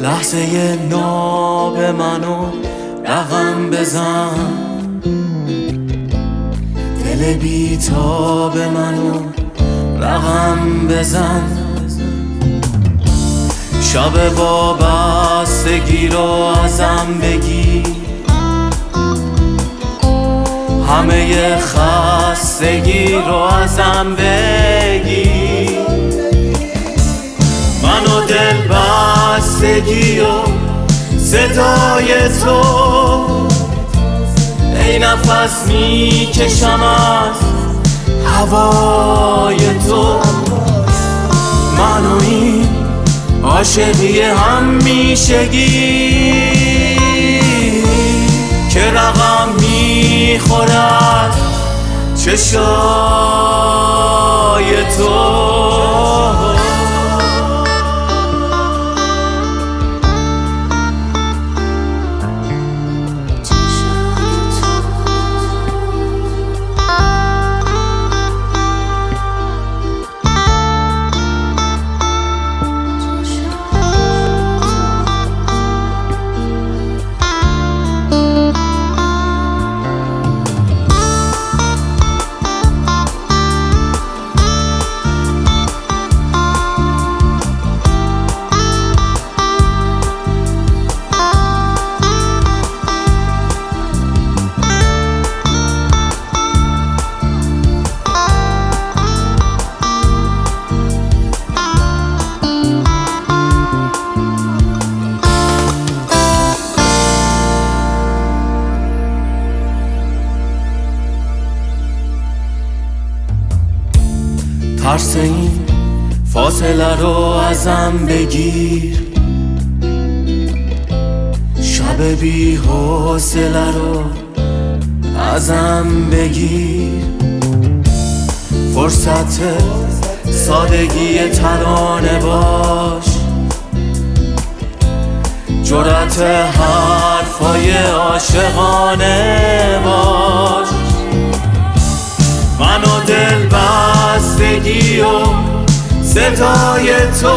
لحظه ناب منو رقم بزن، دل بیتاب منو رقم بزن. شب وابستگی رو ازم بگیر، همه خستگی رو ازم بگیر. من و دل بستگی و صدای تو، ای نفس میکشم از هوای تو. من و این عاشقی همیشگی که رقم میخورد چشای تو. ترس این فاصله رو ازم بگیر، شب بی حوصله رو ازم بگیر. فرصت سادگی ترانه باش، جرأت حرفای عاشقانه باش. من و دل بستگی و صدای تو،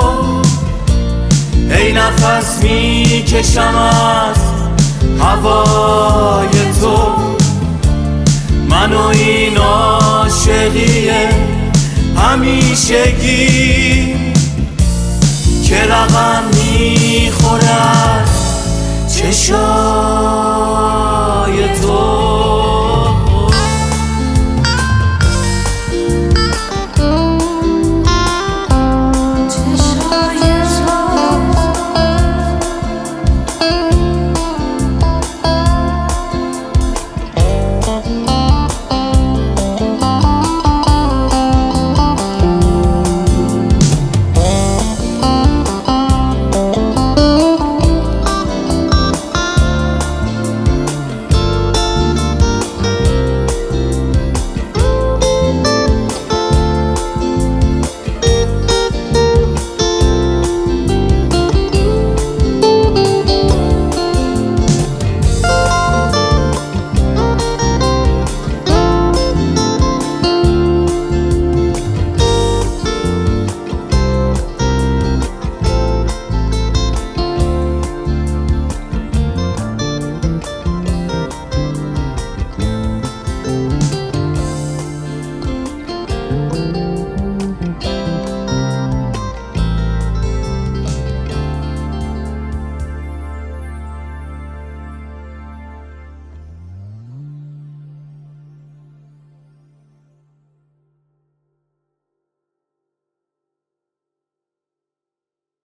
ای نفس میکشم از هوای تو. من و این عاشقی همیشگی که رقم میخورد چشم